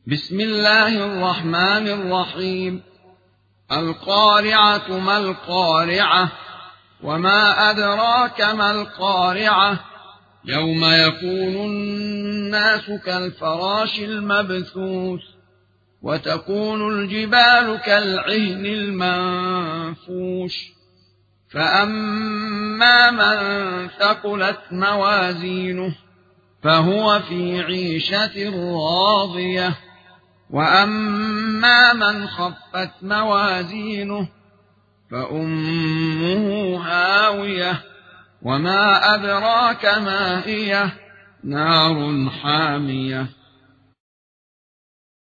بسم الله الرحمن الرحيم. القارعة ما القارعة وما أدراك ما القارعة يوم يكون الناس كالفراش المبثوث وتكون الجبال كالعهن المنفوش فأما من ثقلت موازينه فهو في عيشة راضية وأما من خفت موازينه فأمه هاوية وما أدراك ما هي نار حامية